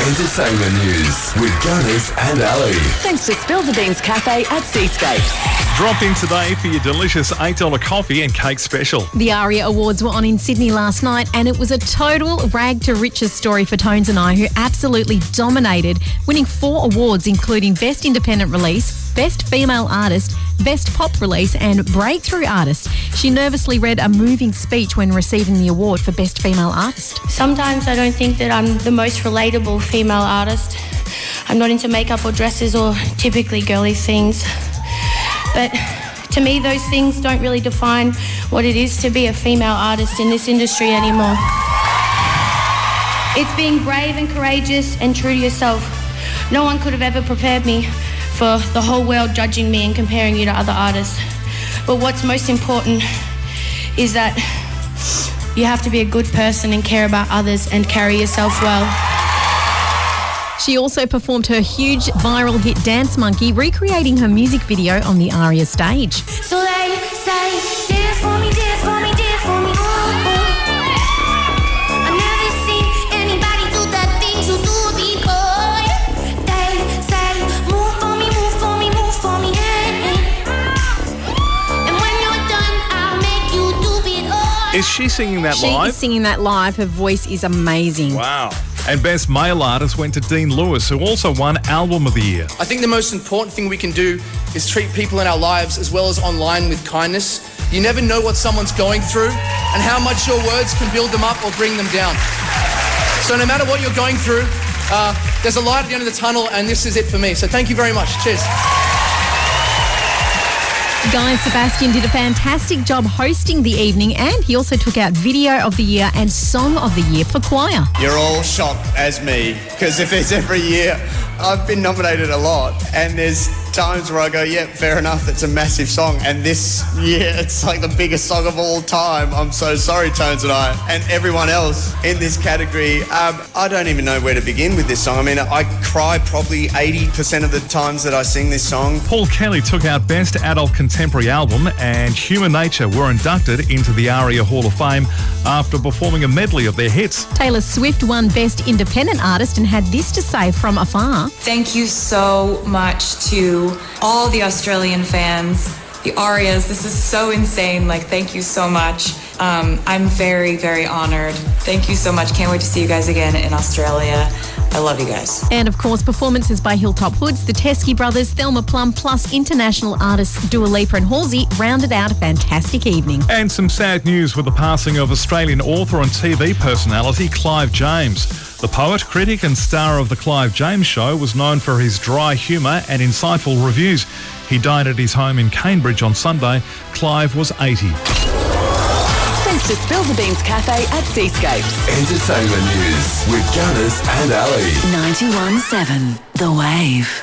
Entertainment news with Gunners and Ali. Thanks to Spill the Beans Cafe at Seascapes. Drop in today for your delicious $8 coffee and cake special. The ARIA Awards were on in Sydney last night, and it was a total rag to riches story for Tones and I, who absolutely dominated, winning 4 awards, including Best Independent Release, Best Female Artist, Best Pop Release and Breakthrough Artist. She nervously read a moving speech when receiving the award for Best Female Artist. Sometimes I don't think that I'm the most relatable female artist. I'm not into makeup or dresses or typically girly things. But to me, those things don't really define what it is to be a female artist in this industry anymore. It's being brave and courageous and true to yourself. No one could have ever prepared me for the whole world judging me and comparing you to other artists. But what's most important is that you have to be a good person and care about others and carry yourself well. She also performed her huge viral hit Dance Monkey, recreating her music video on the ARIA stage. So they say, dance for me, dance for me, dance for me. Ooh, ooh. I've never seen anybody do the things you do before. They say, move for me, move for me, move for me. And when you're done, I'll make you do it all. Is she singing that She live? is singing that live. Her voice is amazing. Wow. And Best Male Artist went to Dean Lewis, who also won Album of the Year. I think the most important thing we can do is treat people in our lives as well as online with kindness. You never know what someone's going through and how much your words can build them up or bring them down. So no matter what you're going through, there's a light at the end of the tunnel, and this is it for me. So thank you very much. Cheers. Guy Sebastian did a fantastic job hosting the evening, and he also took out Video of the Year and Song of the Year for choir. You're all shocked as me, because if it's every year, I've been nominated a lot, and there's times where I go, yeah, fair enough, it's a massive song, and this year it's like the biggest song of all time. I'm so sorry, Tones and I, and everyone else in this category. I don't even know where to begin with this song. I mean, I cry probably 80% of the times that I sing this song. Paul Kelly took out Best Adult Contemporary Album, and Human Nature were inducted into the ARIA Hall of Fame after performing a medley of their hits. Taylor Swift won Best Independent Artist and had this to say from afar. Thank you so much to all the Australian fans, the ARIAs. This is so insane. Thank you so much. I'm very, very honored. Thank you so much. Can't wait to see you guys again in Australia. I love you guys. And of course, performances by Hilltop Hoods, the Teskey Brothers, Thelma Plum, plus international artists Dua Lipa and Halsey rounded out a fantastic evening. And some sad news with the passing of Australian author and TV personality Clive James. The poet, critic and star of The Clive James Show was known for his dry humour and insightful reviews. He died at his home in Cambridge on Sunday. Clive was 80. Thanks to Spill the Beans Cafe at Seascapes. Entertainment news with Gunners and Ali. 91.7 The Wave.